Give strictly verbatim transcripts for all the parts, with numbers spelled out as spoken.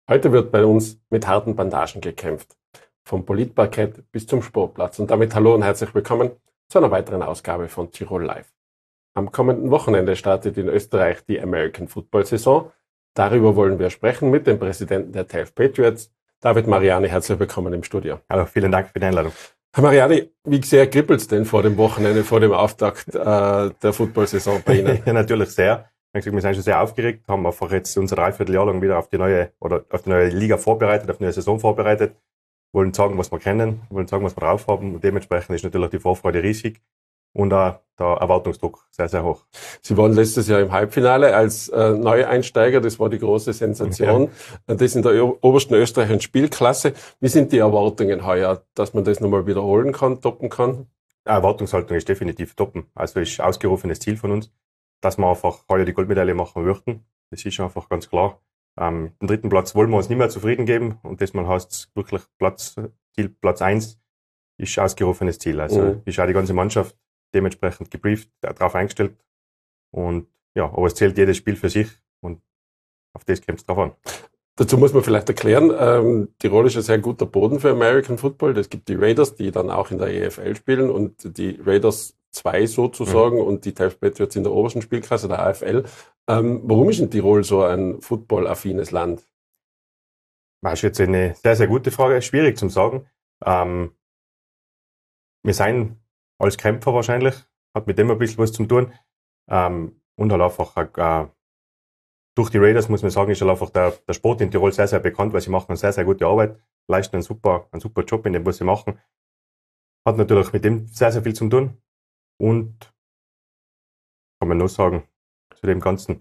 Heute wird bei uns mit harten Bandagen gekämpft. Vom Politparkett bis zum Sportplatz. Und damit hallo und herzlich willkommen zu einer weiteren Ausgabe von Tirol Live. Am kommenden Wochenende startet in Österreich die American Football Saison. Darüber wollen wir sprechen mit dem Präsidenten der T A F Patriots, David Mariani. Herzlich willkommen im Studio. Hallo, vielen Dank für die Einladung. Herr Mariani, wie sehr kribbelt's denn vor dem Wochenende, vor dem Auftakt äh, der Football-Saison bei Ihnen? Ja, natürlich sehr. Wir sind schon sehr aufgeregt, haben einfach jetzt unser Dreivierteljahr lang wieder auf die neue oder auf die neue Liga vorbereitet, auf die neue Saison vorbereitet. Wollen sagen, was wir kennen, wollen sagen, was wir drauf haben, und dementsprechend ist natürlich die Vorfreude riesig und auch der Erwartungsdruck sehr, sehr hoch. Sie waren letztes Jahr im Halbfinale als äh, Neueinsteiger, das war die große Sensation. Ja. Das in der obersten österreichischen Spielklasse. Wie sind die Erwartungen heuer, dass man das nochmal wiederholen kann, toppen kann? Die Erwartungshaltung ist definitiv toppen. Also ist ausgerufenes Ziel von uns, dass wir einfach heuer die Goldmedaille machen würden. Das ist einfach ganz klar. Ähm, den dritten Platz wollen wir uns nicht mehr zufrieden geben, und das mal heißt wirklich Platz, Ziel Platz eins ist ausgerufenes Ziel. Also mhm. ist auch die ganze Mannschaft dementsprechend gebrieft, darauf eingestellt. Und ja, aber es zählt jedes Spiel für sich, und auf das kommt es drauf an. Dazu muss man vielleicht erklären, ähm, Tirol ist ein sehr guter Boden für American Football. Es gibt die Raiders, die dann auch in der E F L spielen, und die Raiders zwei sozusagen, mhm. und die T A F Patriots in der obersten Spielklasse, der A F L. Ähm, warum ist in Tirol so ein footballaffines Land? Das ist jetzt eine sehr, sehr gute Frage. Schwierig zu sagen. Ähm, wir sind als Kämpfer wahrscheinlich, hat mit dem ein bisschen was zu tun. Ähm, und halt einfach äh, durch die Raiders, muss man sagen, ist halt einfach der, der Sport in Tirol sehr, sehr bekannt, weil sie machen eine sehr, sehr gute Arbeit, leisten einen super, einen super Job in dem, was sie machen. Hat natürlich mit dem sehr, sehr viel zu tun. Und kann man nur sagen, zu dem Ganzen.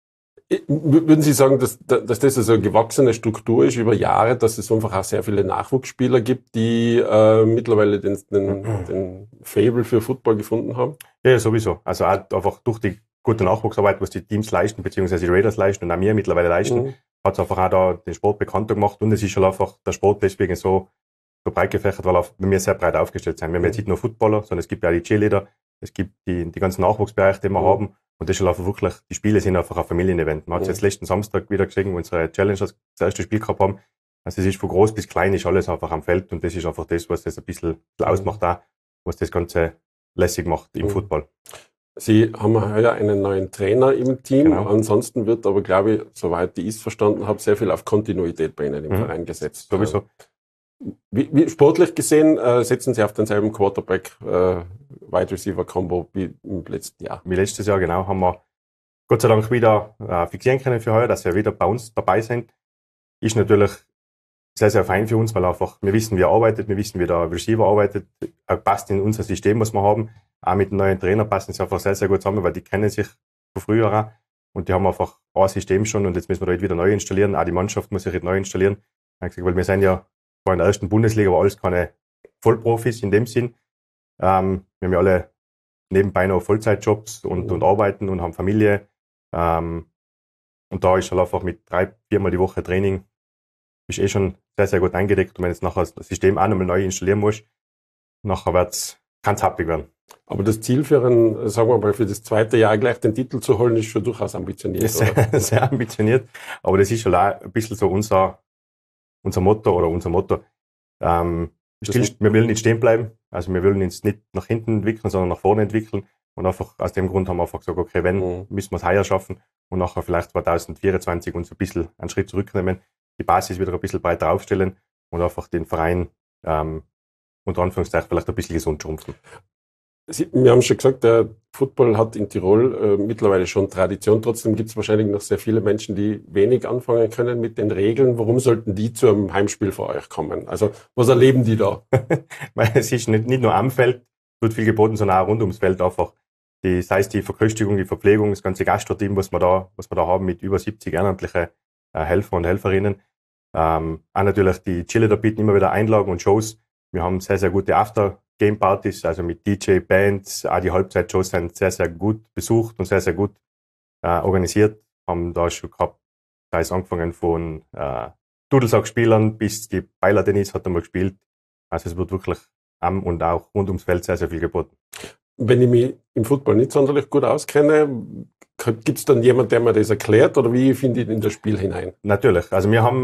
Würden Sie sagen, dass, dass das also eine gewachsene Struktur ist über Jahre, dass es einfach auch sehr viele Nachwuchsspieler gibt, die äh, mittlerweile den, den, den Faible für Football gefunden haben? Ja, sowieso. Also auch einfach durch die gute Nachwuchsarbeit, was die Teams leisten, beziehungsweise die Raiders leisten und auch wir mittlerweile leisten, mhm. hat es einfach auch da den Sport bekannter gemacht, und es ist schon einfach der Sport deswegen so, so breit gefächert, weil auch wir sehr breit aufgestellt sind. Wir haben jetzt nicht nur Footballer, sondern es gibt ja auch die Cheerleader, es gibt die, die ganzen Nachwuchsbereiche, die wir mhm. haben. Und das ist einfach wirklich, die Spiele sind einfach ein Familienevent. Man hat es jetzt letzten Samstag wieder gesehen, wo unsere Challengers das erste Spiel gehabt haben. Also es ist von groß bis klein, ist alles einfach am Feld, und das ist einfach das, was das ein bisschen ausmacht auch, was das Ganze lässig macht im mhm. Football. Sie haben heuer einen neuen Trainer im Team. Genau. Ansonsten wird aber, glaube ich, soweit ich es verstanden habe, sehr viel auf Kontinuität bei Ihnen im mhm. Verein gesetzt. Sowieso. Wie, wie sportlich gesehen äh, setzen Sie auf denselben Quarterback äh, Wide Receiver Combo wie im letzten Jahr? Wie letztes Jahr, genau, haben wir Gott sei Dank wieder äh, fixieren können für heuer, dass wir wieder bei uns dabei sind. Ist natürlich sehr, sehr fein für uns, weil einfach wir wissen, wie er arbeitet, wir wissen, wie der Receiver arbeitet. Er passt in unser System, was wir haben. Auch mit dem neuen Trainer passen sie einfach sehr, sehr gut zusammen, weil die kennen sich von früher auch. Und die haben einfach ein System schon, und jetzt müssen wir da halt wieder neu installieren. Auch die Mannschaft muss sich jetzt neu installieren. Weil wir sind ja zwar in der ersten Bundesliga, aber alles keine Vollprofis in dem Sinn. Ähm, wir haben ja alle nebenbei noch Vollzeitjobs und, mhm. und arbeiten und haben Familie. Ähm, und da ist halt einfach mit drei, viermal die Woche Training, ist eh schon sehr, sehr gut eingedeckt. Und wenn jetzt nachher das System auch nochmal neu installieren muss, nachher wird's, kann's happig werden. Aber das Ziel für ein, sagen wir mal, für das zweite Jahr gleich den Titel zu holen, ist schon durchaus ambitioniert, ist sehr, oder? Sehr ambitioniert. Aber das ist schon auch ein bisschen so unser, unser Motto oder unser Motto. Ähm, still, wir wollen nicht stehen bleiben. Also wir wollen uns nicht nach hinten entwickeln, sondern nach vorne entwickeln. Und einfach aus dem Grund haben wir einfach gesagt, okay, wenn, mhm. müssen wir es heuer schaffen und nachher vielleicht zwanzig vierundzwanzig uns ein bisschen einen Schritt zurücknehmen, die Basis wieder ein bisschen breiter aufstellen und einfach den Verein ähm, unter Anführungszeichen vielleicht ein bisschen gesund schrumpfen. Sie, wir haben schon gesagt, der Football hat in Tirol äh, mittlerweile schon Tradition. Trotzdem gibt es wahrscheinlich noch sehr viele Menschen, die wenig anfangen können mit den Regeln. Warum sollten die zu einem Heimspiel für euch kommen? Also was erleben die da? Es ist nicht, nicht nur am Feld, wird viel geboten, sondern auch rund ums Feld einfach. Die, sei es die Verköstigung, die Verpflegung, das ganze Gastro-Team, was wir da, was wir da haben mit über siebzig ehrenamtliche äh, Helfer und Helferinnen. Ähm, auch natürlich die Cheerleader bieten immer wieder Einlagen und Shows. Wir haben sehr, sehr gute After-Game-Partys, also mit D J, Bands. Auch die Halbzeit-Shows sind sehr, sehr gut besucht und sehr, sehr gut äh, organisiert. Haben da schon gehabt, sei es angefangen von äh, Dudelsack-Spielern bis die Beiler-Tennis hat einmal gespielt. Also es wird wirklich am und auch rund ums Feld sehr, sehr viel geboten. Wenn ich mich im Football nicht sonderlich gut auskenne, gibt es dann jemand, der mir das erklärt, oder wie finde ich in das Spiel hinein? Natürlich. Also wir haben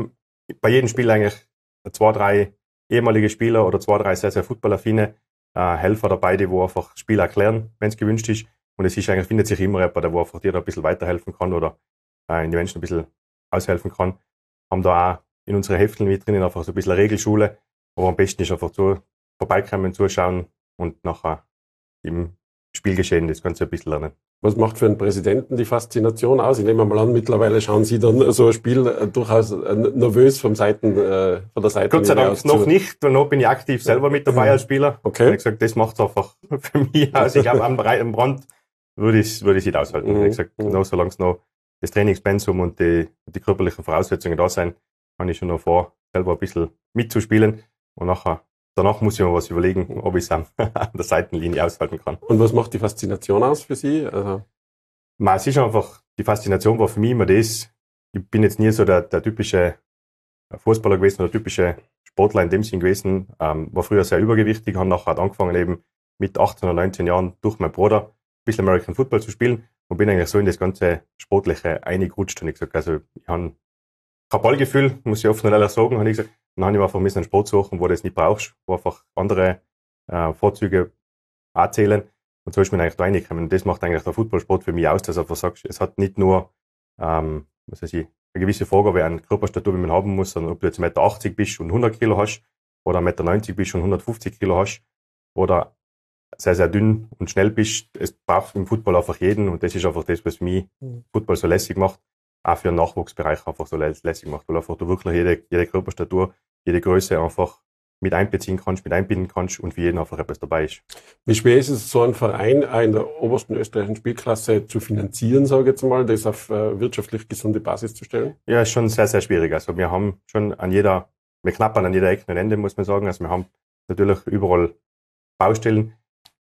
bei jedem Spiel eigentlich zwei, drei ehemalige Spieler oder zwei, drei sehr, sehr fußballaffine äh, Helfer dabei, die wo einfach das Spiel erklären, wenn es gewünscht ist. Und es ist eigentlich, findet sich immer jemand, der wo einfach dir da ein bisschen weiterhelfen kann oder äh, in die Menschen ein bisschen aushelfen kann. Haben da auch in unsere Hefteln mit drinnen einfach so ein bisschen eine Regelschule, aber am besten ist einfach zu, vorbeikommen, zuschauen und nachher im Spielgeschehen das Ganze ein bisschen lernen. Was macht für einen Präsidenten die Faszination aus? Ich nehme mal an, mittlerweile schauen Sie dann so ein Spiel äh, durchaus äh, nervös vom Seiten, äh, von der Seite. Gott sei Dank noch nicht, weil noch bin ich aktiv selber mit dabei als Spieler. Okay. Ich gesagt, das macht es einfach für mich aus. Ich glaube, am, am Brand würde ich würde ich es nicht aushalten. Mhm. Ich gesagt, Mhm. noch, solange es noch das Trainingspensum und die, die körperlichen Voraussetzungen da sein, kann ich schon noch vor, selber ein bisschen mitzuspielen. Und nachher, danach muss ich mir was überlegen, ob ich es an, an der Seitenlinie aushalten kann. Und was macht die Faszination aus für Sie? Also, Man, es ist einfach, die Faszination war für mich immer das, ich bin jetzt nie so der, der typische Fußballer gewesen oder typische Sportler in dem Sinn gewesen, ähm, war früher sehr übergewichtig, habe nachher angefangen eben mit achtzehn oder neunzehn Jahren durch meinen Bruder ein bisschen American Football zu spielen und bin eigentlich so in das ganze Sportliche eingerutscht und ich gesagt, also ich habe kein Ballgefühl, muss ich offen und ehrlich sagen, habe ich gesagt, dann habe ich mir einfach einen Sport suchen, wo du das nicht brauchst, wo einfach andere äh, Vorzüge auch zählen. Und so ist mir eigentlich da reingekommen. Und das macht eigentlich der Fußballsport für mich aus, dass du einfach sagst, es hat nicht nur, ähm, was weiß ich, eine gewisse Vorgabe an Körperstatur, wie man haben muss, sondern ob du jetzt eins Komma achtzig Meter bist und hundert Kilo hast, oder eins Komma neunzig Meter bist und hundertfünfzig Kilo hast, oder sehr, sehr dünn und schnell bist. Es braucht im Football einfach jeden, und das ist einfach das, was für mich Football so lässig macht, auch für den Nachwuchsbereich einfach so lässig macht, weil einfach du wirklich jede, jede Körperstatur, jede Größe einfach mit einbeziehen kannst, mit einbinden kannst und für jeden einfach etwas dabei ist. wie schwer ist es, so einen Verein auch in der obersten österreichischen Spielklasse zu finanzieren, sage ich jetzt mal, das auf äh, wirtschaftlich gesunde Basis zu stellen? Ja, ist schon sehr, sehr schwierig. Also wir haben schon an jeder, wir knappern an jeder Ecke und Ende, muss man sagen. Also wir haben natürlich überall Baustellen.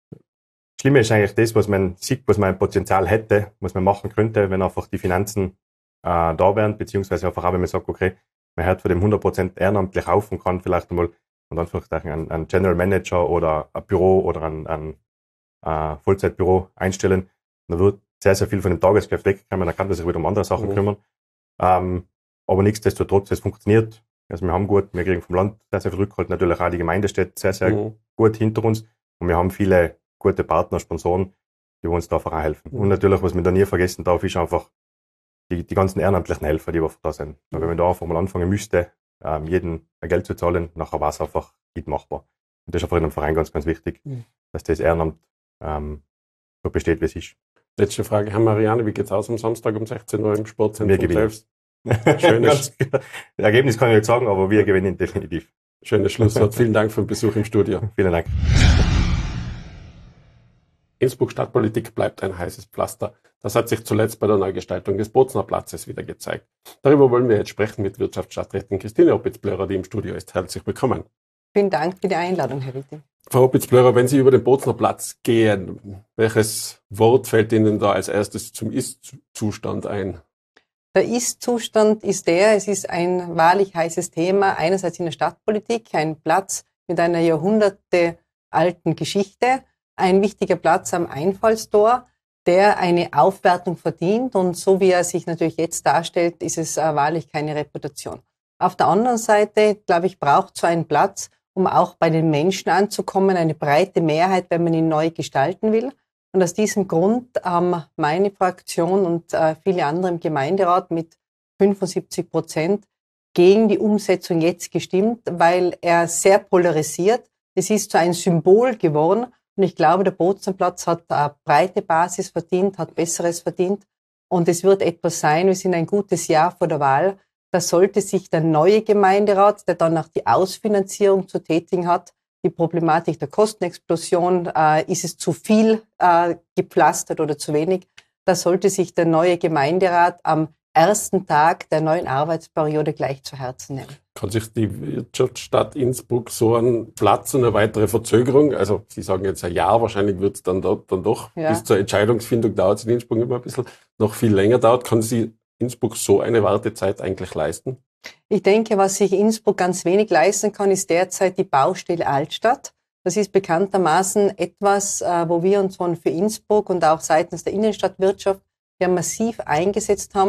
Schlimme ist eigentlich das, was man sieht, was man ein Potenzial hätte, was man machen könnte, wenn einfach die Finanzen äh, da wären, beziehungsweise einfach auch, wenn man sagt, okay, man hört von dem hundert Prozent ehrenamtlich auf und kann vielleicht einmal und Anführungszeichen einen, einen General Manager oder ein Büro oder ein, ein äh, Vollzeitbüro einstellen. Dann wird sehr, sehr viel von dem Tagesgeschäft wegkommen, dann kann man sich wieder um andere Sachen Mhm. kümmern. Ähm, aber nichtsdestotrotz, es funktioniert. Also wir haben gut, wir kriegen vom Land sehr, sehr viel Rückhalt. Natürlich auch die Gemeinde steht sehr, sehr Mhm. gut hinter uns. Und wir haben viele gute Partner, Sponsoren, die uns da einfach auch helfen. Mhm. Und natürlich, was man da nie vergessen darf, ist einfach die, die ganzen ehrenamtlichen Helfer, die einfach da sind. Weil Mhm. wenn man da einfach mal anfangen müsste, ähm, jeden ein Geld zu zahlen, nachher war es einfach nicht machbar. Und das ist einfach in einem Verein ganz, ganz wichtig, Mhm. dass das Ehrenamt ähm, so besteht, wie es ist. Letzte Frage, Herr Marianne, wie geht's aus am Samstag um sechzehn Uhr im Sportzentrum Wir gewinnen. selbst? Schönes, Ganz, Ergebnis kann ich nicht sagen, aber wir gewinnen definitiv. schönes Schlusswort. Vielen Dank für den Besuch im Studio. Vielen Dank. Innsbruck Stadtpolitik bleibt ein heißes Pflaster. Das hat sich zuletzt bei der Neugestaltung des Bozner Platzes wieder gezeigt. Darüber wollen wir jetzt sprechen mit Wirtschaftsstadträtin Christine Opitz-Blörer, die im Studio ist. Herzlich willkommen. Vielen Dank für die Einladung, Herr Witte. Frau Opitz-Blörer, wenn Sie über den Bozner Platz gehen, welches Wort fällt Ihnen da als erstes zum Ist-Zustand ein? Der Ist-Zustand ist der, es ist ein wahrlich heißes Thema, einerseits in der Stadtpolitik, ein Platz mit einer jahrhundertealten Geschichte, ein wichtiger Platz am Einfallstor, der eine Aufwertung verdient, und so wie er sich natürlich jetzt darstellt, ist es äh, wahrlich keine Reputation. Auf der anderen Seite, glaube ich, braucht so ein Platz, um auch bei den Menschen anzukommen, eine breite Mehrheit, wenn man ihn neu gestalten will. Und aus diesem Grund haben meine Fraktion und äh, viele andere im Gemeinderat mit fünfundsiebzig Prozent gegen die Umsetzung jetzt gestimmt, weil er sehr polarisiert. Es ist so ein Symbol geworden. Und ich glaube, der Boznerplatz hat eine breite Basis verdient, hat Besseres verdient. Und es wird etwas sein, wir sind ein gutes Jahr vor der Wahl. Da sollte sich der neue Gemeinderat, der dann auch die Ausfinanzierung zu tätigen hat, die Problematik der Kostenexplosion, äh, ist es zu viel äh, gepflastert oder zu wenig, da sollte sich der neue Gemeinderat am ersten Tag der neuen Arbeitsperiode gleich zu Herzen nehmen. Kann sich die Wirtschaftsstadt Innsbruck so einen Platz und eine weitere Verzögerung, also Sie sagen jetzt ein Jahr, wahrscheinlich wird es dann, dort, dann doch, Ja. bis zur Entscheidungsfindung dauert es in Innsbruck immer ein bisschen, noch viel länger dauert, kann sie Innsbruck so eine Wartezeit eigentlich leisten? Ich denke, was sich Innsbruck ganz wenig leisten kann, ist derzeit die Baustelle Altstadt. Das ist bekanntermaßen etwas, äh, wo wir uns von für Innsbruck und auch seitens der Innenstadtwirtschaft ja massiv eingesetzt haben,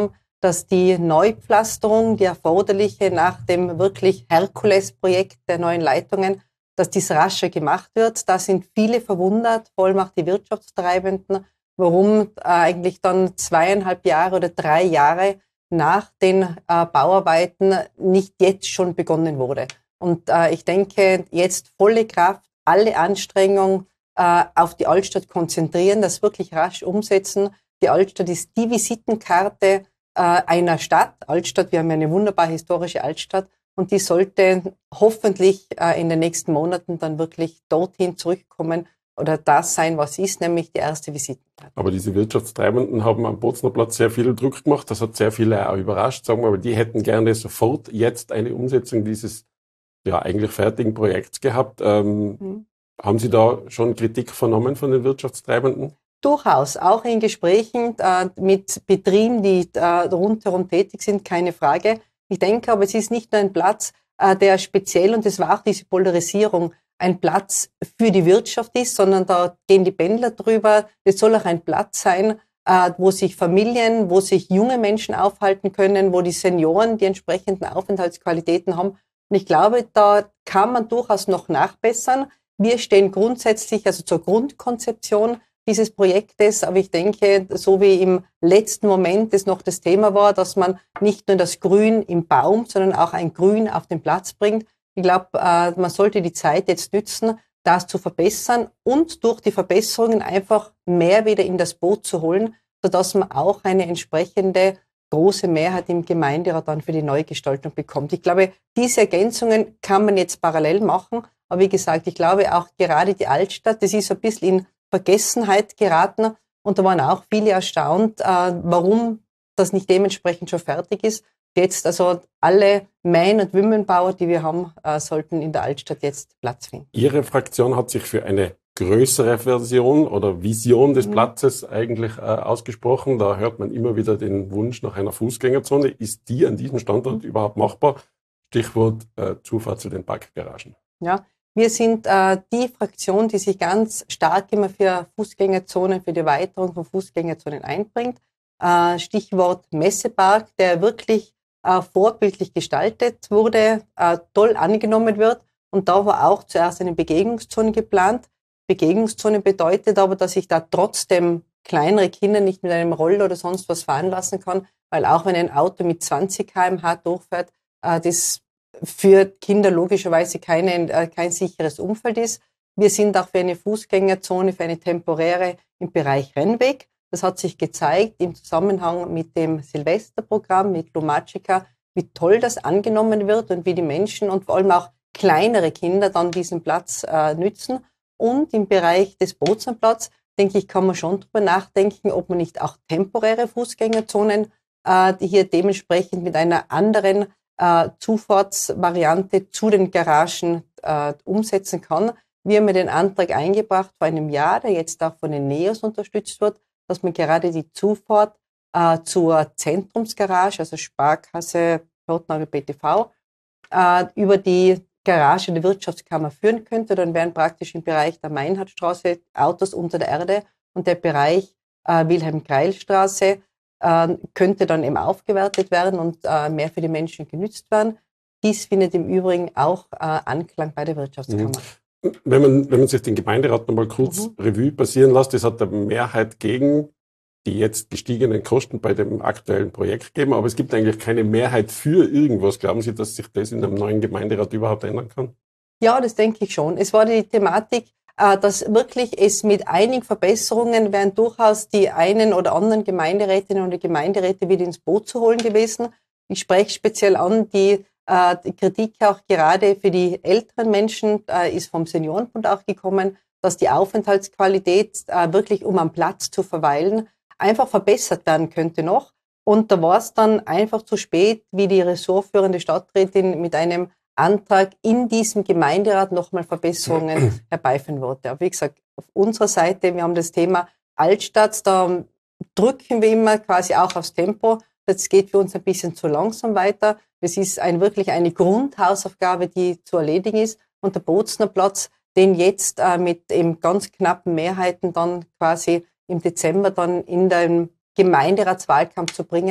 dass die Neupflasterung, die erforderliche nach dem wirklich Herkules-Projekt der neuen Leitungen, dass dies rascher gemacht wird. Da sind viele verwundert, vor allem auch die Wirtschaftstreibenden, warum äh, eigentlich dann zweieinhalb Jahre oder drei Jahre nach den äh, Bauarbeiten nicht jetzt schon begonnen wurde. Und äh, ich denke, jetzt volle Kraft, alle Anstrengungen äh, auf die Altstadt konzentrieren, das wirklich rasch umsetzen. Die Altstadt ist die Visitenkarte äh, einer Stadt. Altstadt, wir haben ja eine wunderbar historische Altstadt und die sollte hoffentlich äh, in den nächsten Monaten dann wirklich dorthin zurückkommen oder das sein, was ist, nämlich die erste Visitenkarte. Aber diese Wirtschaftstreibenden haben am Bozner Platz sehr viel Druck gemacht. Das hat sehr viele auch überrascht, sagen wir mal. Die hätten gerne sofort jetzt eine Umsetzung dieses ja eigentlich fertigen Projekts gehabt. Ähm, mhm. Haben Sie da schon Kritik vernommen von den Wirtschaftstreibenden? Durchaus, auch in Gesprächen äh, mit Betrieben, die äh, rundherum tätig sind, keine Frage. Ich denke aber, es ist nicht nur ein Platz, äh, der speziell, und das war auch diese Polarisierung, ein Platz für die Wirtschaft ist, sondern da gehen die Pendler drüber. Es soll auch ein Platz sein, äh, wo sich Familien, wo sich junge Menschen aufhalten können, wo die Senioren die entsprechenden Aufenthaltsqualitäten haben. Und ich glaube, da kann man durchaus noch nachbessern. Wir stehen grundsätzlich also zur Grundkonzeption dieses Projektes, aber ich denke, so wie im letzten Moment es noch das Thema war, dass man nicht nur das Grün im Baum, sondern auch ein Grün auf den Platz bringt. Ich glaube, man sollte die Zeit jetzt nützen, das zu verbessern und durch die Verbesserungen einfach mehr wieder in das Boot zu holen, sodass man auch eine entsprechende große Mehrheit im Gemeinderat dann für die Neugestaltung bekommt. Ich glaube, diese Ergänzungen kann man jetzt parallel machen, aber wie gesagt, ich glaube auch gerade die Altstadt, das ist ein bisschen in Vergessenheit geraten und da waren auch viele erstaunt, äh, warum das nicht dementsprechend schon fertig ist. Jetzt also alle Main- und Wimmenbauer, die wir haben, äh, sollten in der Altstadt jetzt Platz finden. Ihre Fraktion hat sich für eine größere Version oder Vision des mhm. Platzes eigentlich äh, ausgesprochen. Da hört man immer wieder den Wunsch nach einer Fußgängerzone. Ist die an diesem Standort mhm. überhaupt machbar? Stichwort äh, Zufahrt zu den Parkgaragen. Ja, wir sind äh, die Fraktion, die sich ganz stark immer für Fußgängerzonen, für die Erweiterung von Fußgängerzonen einbringt. Äh, Stichwort Messepark, der wirklich äh, vorbildlich gestaltet wurde, äh, toll angenommen wird. Und da war auch zuerst eine Begegnungszone geplant. Begegnungszone bedeutet aber, dass ich da trotzdem kleinere Kinder nicht mit einem Roller oder sonst was fahren lassen kann, weil auch wenn ein Auto mit zwanzig Kilometer pro Stunde durchfährt, äh, das für Kinder logischerweise keine, äh, kein sicheres Umfeld ist. Wir sind auch für eine Fußgängerzone, für eine temporäre im Bereich Rennweg. Das hat sich gezeigt im Zusammenhang mit dem Silvesterprogramm, mit Lumatica, wie toll das angenommen wird und wie die Menschen und vor allem auch kleinere Kinder dann diesen Platz äh, nützen. Und im Bereich des Boznerplatz, denke ich, kann man schon drüber nachdenken, ob man nicht auch temporäre Fußgängerzonen äh, die hier dementsprechend mit einer anderen äh, Zufahrtsvariante zu den Garagen äh, umsetzen kann. Wir haben ja den Antrag eingebracht vor einem Jahr, der jetzt auch von den NEOS unterstützt wird, dass man gerade die Zufahrt äh, zur Zentrumsgarage, also Sparkasse, Portnagel, B T V, äh, über die Garage der Wirtschaftskammer führen könnte. Dann wären praktisch im Bereich der Meinhardstraße Autos unter der Erde und der Bereich äh, Wilhelm-Kreil-Straße äh, könnte dann eben aufgewertet werden und äh, mehr für die Menschen genützt werden. Dies findet im Übrigen auch äh, Anklang bei der Wirtschaftskammer. Mhm. Wenn man, wenn man sich den Gemeinderat nochmal kurz mhm. Revue passieren lässt, das hat eine Mehrheit gegen die jetzt gestiegenen Kosten bei dem aktuellen Projekt geben, aber es gibt eigentlich keine Mehrheit für irgendwas. Glauben Sie, dass sich das in einem neuen Gemeinderat überhaupt ändern kann? Ja, das denke ich schon. Es war die Thematik, dass wirklich es mit einigen Verbesserungen wären durchaus die einen oder anderen Gemeinderätinnen und Gemeinderäte wieder ins Boot zu holen gewesen. Ich spreche speziell an, die, die Kritik auch gerade für die älteren Menschen ist vom Seniorenbund auch gekommen, dass die Aufenthaltsqualität wirklich, um am Platz zu verweilen, einfach verbessert werden könnte noch. Und da war es dann einfach zu spät, wie die ressortführende Stadträtin mit einem Antrag in diesem Gemeinderat nochmal Verbesserungen herbeiführen wollte. Aber wie gesagt, auf unserer Seite, wir haben das Thema Altstadt, da drücken wir immer quasi auch aufs Tempo. Das geht für uns ein bisschen zu langsam weiter. Das ist ein, wirklich eine Grundhausaufgabe, die zu erledigen ist. Und der Bozner Platz, den jetzt äh, mit eben ganz knappen Mehrheiten dann quasi im Dezember dann in den Gemeinderatswahlkampf zu bringen,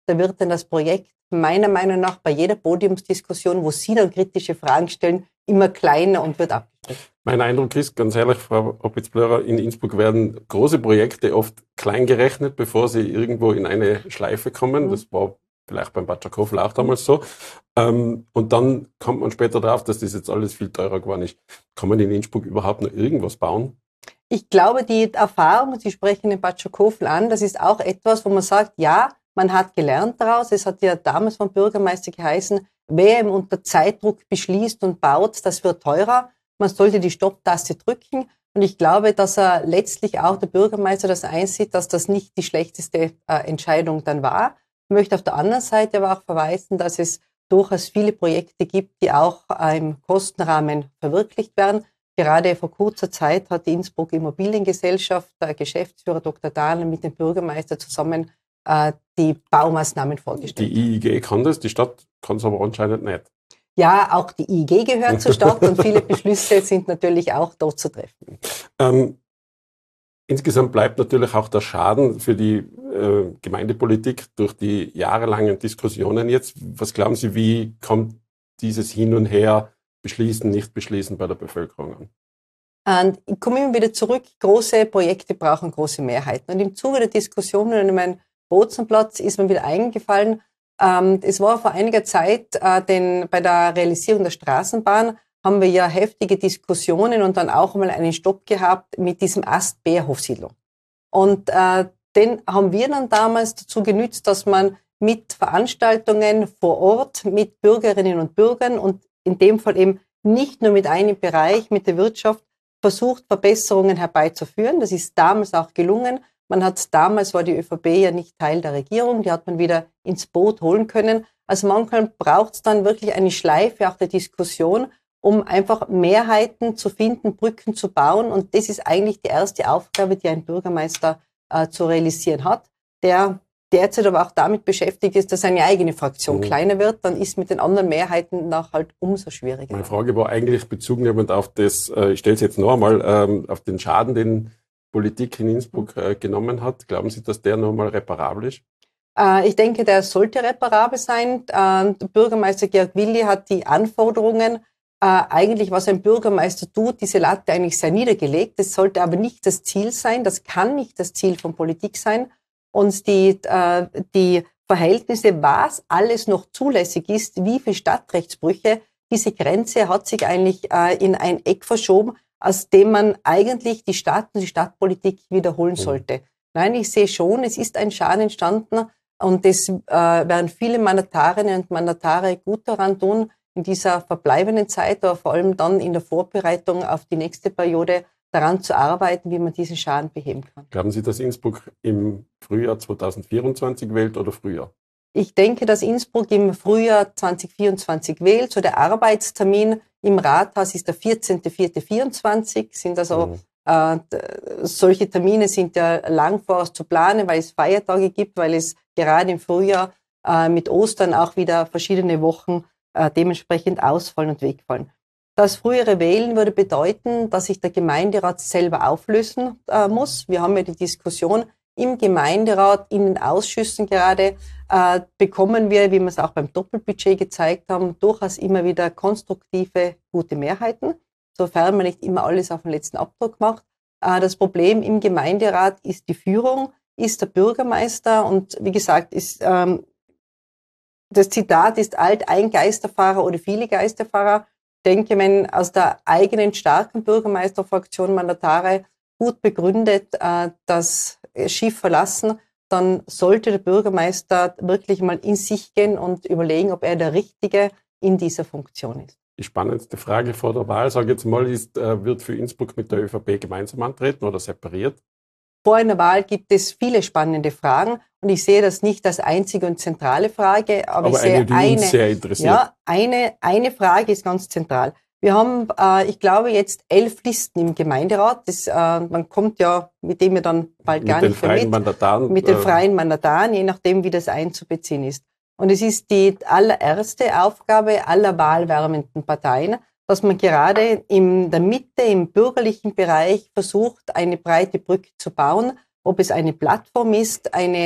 da wird dann das Projekt meiner Meinung nach bei jeder Podiumsdiskussion, wo Sie dann kritische Fragen stellen, immer kleiner und wird abgestrichen. Mein Eindruck ist, ganz ehrlich, Frau Opitz-Blörer, in Innsbruck werden große Projekte oft klein gerechnet, bevor sie irgendwo in eine Schleife kommen. Mhm. Das war vielleicht beim Batschakowl auch damals so. Ähm, und dann kommt man später drauf, dass das jetzt alles viel teurer geworden ist. Kann man in Innsbruck überhaupt noch irgendwas bauen? Ich glaube, die Erfahrung, Sie sprechen den Batschakowl an, das ist auch etwas, wo man sagt, ja, man hat gelernt daraus. Es hat ja damals vom Bürgermeister geheißen, wer ihm unter Zeitdruck beschließt und baut, das wird teurer. Man sollte die Stopptaste drücken. Und ich glaube, dass er letztlich auch der Bürgermeister das einsieht, dass das nicht die schlechteste äh, Entscheidung dann war. Ich möchte auf der anderen Seite aber auch verweisen, dass es durchaus viele Projekte gibt, die auch äh, im Kostenrahmen verwirklicht werden. Gerade vor kurzer Zeit hat die Innsbruck Immobiliengesellschaft, der Geschäftsführer Doktor Dahler mit dem Bürgermeister zusammen äh, die Baumaßnahmen vorgestellt. Die I I G kann das, die Stadt kann es aber anscheinend nicht. Ja, auch die I I G gehört zur Stadt und viele Beschlüsse sind natürlich auch dort zu treffen. Ähm, insgesamt bleibt natürlich auch der Schaden für die äh, Gemeindepolitik durch die jahrelangen Diskussionen jetzt. Was glauben Sie, wie kommt dieses Hin und Her, beschließen, nicht beschließen bei der Bevölkerung an? Und ich komme immer wieder zurück, große Projekte brauchen große Mehrheiten. Und im Zuge der Diskussionen an meinem Bozenplatz ist mir wieder eingefallen, ähm, es war vor einiger Zeit, äh, denn bei der Realisierung der Straßenbahn haben wir ja heftige Diskussionen und dann auch mal einen Stopp gehabt mit diesem Ast-Beerhof-Siedlung. Und äh, den haben wir dann damals dazu genützt, dass man mit Veranstaltungen vor Ort, mit Bürgerinnen und Bürgern und in dem Fall eben nicht nur mit einem Bereich, mit der Wirtschaft, versucht, Verbesserungen herbeizuführen. Das ist damals auch gelungen. Man hat damals, war die ÖVP ja nicht Teil der Regierung, die hat man wieder ins Boot holen können. Also manchmal braucht es dann wirklich eine Schleife auch der Diskussion, um einfach Mehrheiten zu finden, Brücken zu bauen. Und das ist eigentlich die erste Aufgabe, die ein Bürgermeister äh, zu realisieren hat, der derzeit aber auch damit beschäftigt ist, dass seine eigene Fraktion mhm. kleiner wird, dann ist mit den anderen Mehrheiten noch halt umso schwieriger. Meine Frage war eigentlich bezogen jemand auf das, äh, ich stelle es jetzt noch einmal, ähm, auf den Schaden, den Politik in Innsbruck äh, genommen hat. Glauben Sie, dass der noch mal reparabel ist? Äh, ich denke, der sollte reparabel sein. Äh, der Bürgermeister Georg Willi hat die Anforderungen, äh, eigentlich was ein Bürgermeister tut, diese Latte eigentlich sehr niedergelegt. Das sollte aber nicht das Ziel sein, das kann nicht das Ziel von Politik sein. Und die, äh, die Verhältnisse, was alles noch zulässig ist, wie viele Stadtrechtsbrüche, diese Grenze hat sich eigentlich äh, in ein Eck verschoben, aus dem man eigentlich die Stadt und die Stadtpolitik wiederholen sollte. Nein, ich sehe schon, es ist ein Schaden entstanden und das äh, werden viele Mandatarinnen und Mandatare gut daran tun, in dieser verbleibenden Zeit, aber vor allem dann in der Vorbereitung auf die nächste Periode daran zu arbeiten, wie man diesen Schaden beheben kann. Glauben Sie, dass Innsbruck im Frühjahr zweitausendvierundzwanzig wählt oder früher? Ich denke, dass Innsbruck im Frühjahr zweitausendvierundzwanzig wählt. So der Arbeitstermin im Rathaus ist der vierzehnter vierter vierundzwanzig. Sind also mhm. äh, solche Termine sind ja lang voraus zu planen, weil es Feiertage gibt, weil es gerade im Frühjahr äh, mit Ostern auch wieder verschiedene Wochen äh, dementsprechend ausfallen und wegfallen. Das frühere Wählen würde bedeuten, dass sich der Gemeinderat selber auflösen äh, muss. Wir haben ja die Diskussion im Gemeinderat, in den Ausschüssen gerade, äh, bekommen wir, wie wir es auch beim Doppelbudget gezeigt haben, durchaus immer wieder konstruktive, gute Mehrheiten, sofern man nicht immer alles auf den letzten Abdruck macht. Äh, das Problem im Gemeinderat ist die Führung, ist der Bürgermeister und wie gesagt, ist ähm, das Zitat ist alt, ein Geisterfahrer oder viele Geisterfahrer. Ich denke, wenn aus der eigenen starken Bürgermeisterfraktion Mandatare gut begründet äh, das Schiff verlassen, dann sollte der Bürgermeister wirklich mal in sich gehen und überlegen, ob er der Richtige in dieser Funktion ist. Die spannendste Frage vor der Wahl, sage ich jetzt mal, ist, äh, wird für Innsbruck mit der ÖVP gemeinsam antreten oder separiert? Vor einer Wahl gibt es viele spannende Fragen und ich sehe das nicht als einzige und zentrale Frage, aber, aber ich sehe eine, die eine, uns sehr interessiert. Ja, eine, eine Frage ist ganz zentral. Wir haben, äh, ich glaube, jetzt elf Listen im Gemeinderat. Das, äh, man kommt ja mit dem ja dann bald mit gar nicht mehr mit. Mandatan, mit den freien Mandataren, je nachdem, wie das einzubeziehen ist. Und es ist die allererste Aufgabe aller wahlwärmenden Parteien, dass man gerade in der Mitte, im bürgerlichen Bereich versucht, eine breite Brücke zu bauen, ob es eine Plattform ist, eine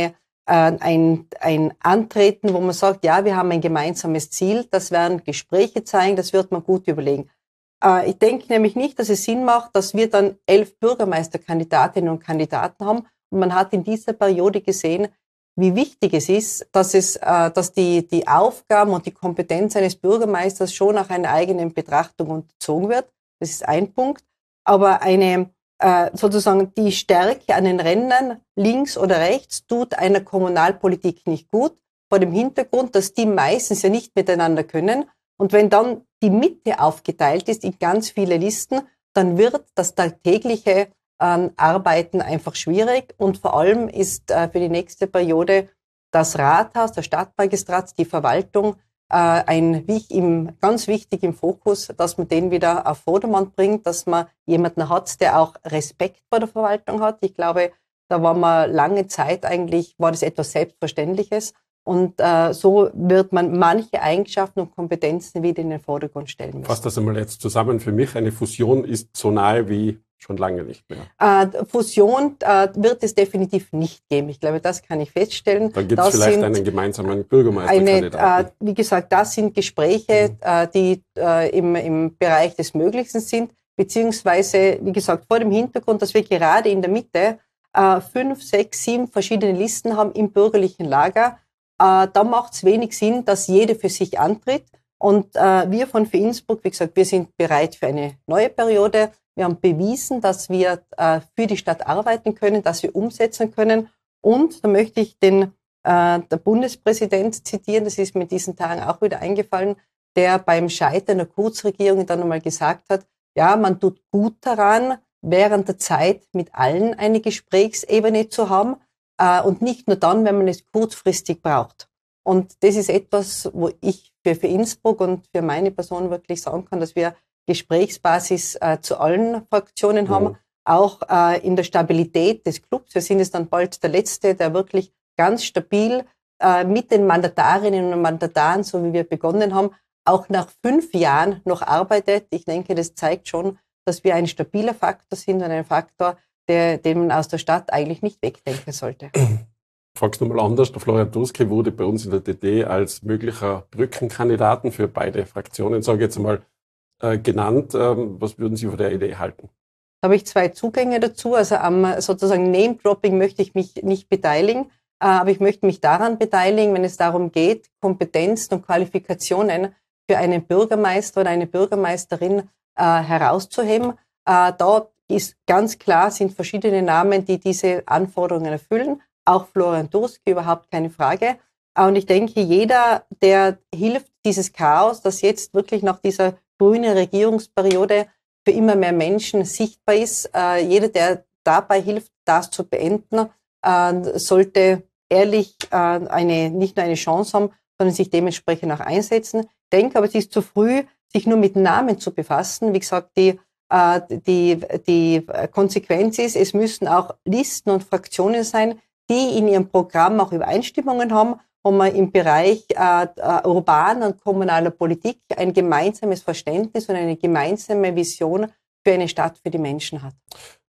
äh, ein, ein Antreten, wo man sagt, ja, wir haben ein gemeinsames Ziel, das werden Gespräche zeigen, das wird man gut überlegen. Äh, ich denke nämlich nicht, dass es Sinn macht, dass wir dann elf Bürgermeisterkandidatinnen und Kandidaten haben. Und man hat in dieser Periode gesehen, wie wichtig es ist, dass es, äh, dass die, die Aufgaben und die Kompetenz eines Bürgermeisters schon nach einer eigenen Betrachtung unterzogen wird. Das ist ein Punkt. Aber eine, äh, sozusagen die Stärke an den Rändern, links oder rechts, tut einer Kommunalpolitik nicht gut. Vor dem Hintergrund, dass die meistens ja nicht miteinander können. Und wenn dann die Mitte aufgeteilt ist in ganz viele Listen, dann wird das tagtägliche äh, Arbeiten einfach schwierig. Und vor allem ist äh, für die nächste Periode das Rathaus, der Stadtmagistrat, die Verwaltung äh, ein im, ganz wichtig im Fokus, dass man den wieder auf Vordermann bringt, dass man jemanden hat, der auch Respekt vor der Verwaltung hat. Ich glaube, da war man lange Zeit eigentlich, war das etwas Selbstverständliches. Und äh, so wird man manche Eigenschaften und Kompetenzen wieder in den Vordergrund stellen müssen. Fasst das einmal jetzt zusammen. Für mich, eine Fusion ist so nahe wie schon lange nicht mehr. Äh, Fusion äh, wird es definitiv nicht geben. Ich glaube, das kann ich feststellen. Dann gibt es vielleicht einen gemeinsamen Bürgermeisterkandidaten. Äh, wie gesagt, das sind Gespräche, mhm. äh, die äh, im, im Bereich des Möglichen sind, beziehungsweise, wie gesagt, vor dem Hintergrund, dass wir gerade in der Mitte äh, fünf, sechs, sieben verschiedene Listen haben im bürgerlichen Lager. Äh, da macht es wenig Sinn, dass jede für sich antritt. Und äh, wir von für Innsbruck, wie gesagt, wir sind bereit für eine neue Periode. Wir haben bewiesen, dass wir äh, für die Stadt arbeiten können, dass wir umsetzen können. Und da möchte ich den äh, der Bundespräsident zitieren, das ist mir in diesen Tagen auch wieder eingefallen, der beim Scheitern der Kurzregierung dann einmal gesagt hat, ja, man tut gut daran, während der Zeit mit allen eine Gesprächsebene zu haben. Und nicht nur dann, wenn man es kurzfristig braucht. Und das ist etwas, wo ich für, für Innsbruck und für meine Person wirklich sagen kann, dass wir Gesprächsbasis äh, zu allen Fraktionen haben, mhm. auch äh, in der Stabilität des Clubs. Wir sind jetzt dann bald der Letzte, der wirklich ganz stabil äh, mit den Mandatarinnen und Mandataren, so wie wir begonnen haben, auch nach fünf Jahren noch arbeitet. Ich denke, das zeigt schon, dass wir ein stabiler Faktor sind und ein Faktor, Der, den man aus der Stadt eigentlich nicht wegdenken sollte. Fragst du mal anders, der Florian Turski wurde bei uns in der D D als möglicher Brückenkandidaten für beide Fraktionen, sage ich jetzt einmal, äh, genannt. Ähm, was würden Sie von der Idee halten? Da habe ich zwei Zugänge dazu. Also am sozusagen Name-Dropping möchte ich mich nicht beteiligen, äh, aber ich möchte mich daran beteiligen, wenn es darum geht, Kompetenzen und Qualifikationen für einen Bürgermeister oder eine Bürgermeisterin äh, herauszuheben. Äh, da ist ganz klar, sind verschiedene Namen, die diese Anforderungen erfüllen. Auch Florian Turski, überhaupt keine Frage. Und ich denke, jeder, der hilft, dieses Chaos, das jetzt wirklich nach dieser grünen Regierungsperiode für immer mehr Menschen sichtbar ist, äh, jeder, der dabei hilft, das zu beenden, äh, sollte ehrlich äh, eine, nicht nur eine Chance haben, sondern sich dementsprechend auch einsetzen. Ich denke aber, es ist zu früh, sich nur mit Namen zu befassen. Wie gesagt, die Die, die Konsequenz ist, es müssen auch Listen und Fraktionen sein, die in ihrem Programm auch Übereinstimmungen haben, wo man im Bereich äh, urbaner und kommunaler Politik ein gemeinsames Verständnis und eine gemeinsame Vision für eine Stadt für die Menschen hat.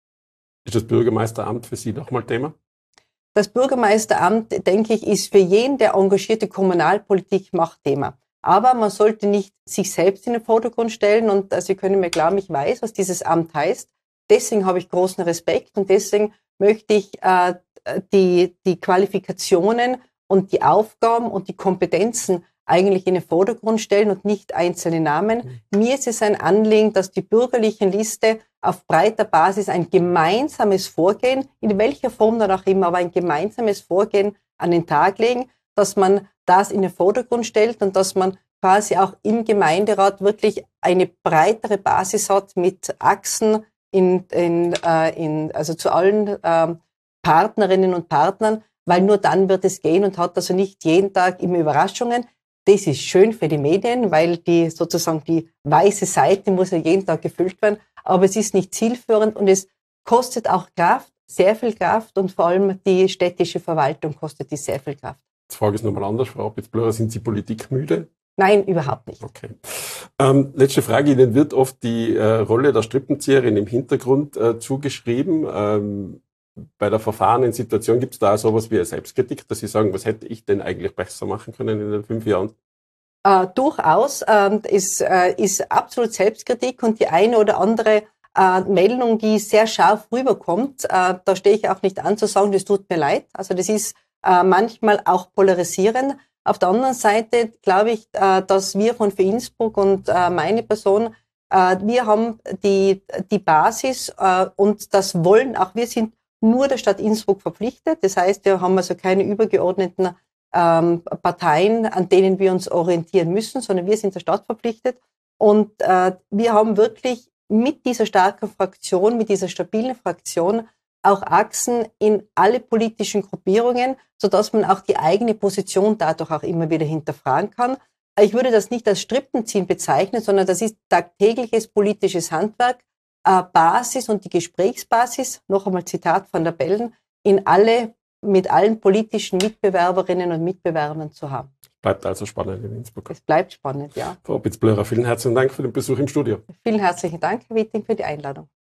Ist das Bürgermeisteramt für Sie nochmal Thema? Das Bürgermeisteramt, denke ich, ist für jeden, der engagierte Kommunalpolitik macht, Thema. Aber man sollte nicht sich selbst in den Vordergrund stellen und äh, Sie können mir glauben, ich weiß, was dieses Amt heißt. Deswegen habe ich großen Respekt und deswegen möchte ich äh, die, die Qualifikationen und die Aufgaben und die Kompetenzen eigentlich in den Vordergrund stellen und nicht einzelne Namen. Mhm. Mir ist es ein Anliegen, dass die bürgerliche Liste auf breiter Basis ein gemeinsames Vorgehen, in welcher Form dann auch immer, aber ein gemeinsames Vorgehen an den Tag legen, dass man das in den Vordergrund stellt und dass man quasi auch im Gemeinderat wirklich eine breitere Basis hat mit Achsen in, in, äh, in, also zu allen äh, Partnerinnen und Partnern, weil nur dann wird es gehen und hat also nicht jeden Tag immer Überraschungen. Das ist schön für die Medien, weil die sozusagen die weiße Seite muss ja jeden Tag gefüllt werden, aber es ist nicht zielführend und es kostet auch Kraft, sehr viel Kraft und vor allem die städtische Verwaltung kostet die sehr viel Kraft. Jetzt frage ich es nochmal anders, Frau Abitzblörer, sind Sie politikmüde? Nein, überhaupt nicht. Okay. Ähm, letzte Frage, Ihnen wird oft die äh, Rolle der Strippenzieherin im Hintergrund äh, zugeschrieben. Ähm, bei der verfahrenen Situation gibt es da auch sowas wie eine Selbstkritik, dass Sie sagen, was hätte ich denn eigentlich besser machen können in den fünf Jahren? Äh, durchaus ähm, ist, äh, ist absolut Selbstkritik und die eine oder andere äh, Meldung, die sehr scharf rüberkommt, äh, da stehe ich auch nicht an zu sagen, das tut mir leid. Also das ist äh, manchmal auch polarisierend. Auf der anderen Seite glaube ich, äh, dass wir von Für Innsbruck und äh, meine Person, äh, wir haben die, die Basis äh, und das Wollen, auch wir sind nur der Stadt Innsbruck verpflichtet. Das heißt, wir haben also keine übergeordneten ähm, Parteien, an denen wir uns orientieren müssen, sondern wir sind der Stadt verpflichtet. Und äh, wir haben wirklich mit dieser starken Fraktion, mit dieser stabilen Fraktion auch Achsen in alle politischen Gruppierungen, sodass man auch die eigene Position dadurch auch immer wieder hinterfragen kann. Ich würde das nicht als Strippenziehen bezeichnen, sondern das ist tagtägliches politisches Handwerk, äh, Basis und die Gesprächsbasis, noch einmal Zitat von der Bellen, in alle, mit allen politischen Mitbewerberinnen und Mitbewerbern zu haben. Bleibt also spannend in Innsbruck. Es bleibt spannend, ja. Frau Bitzblörer, vielen herzlichen Dank für den Besuch im Studio. Vielen herzlichen Dank, Herr Witting, für die Einladung.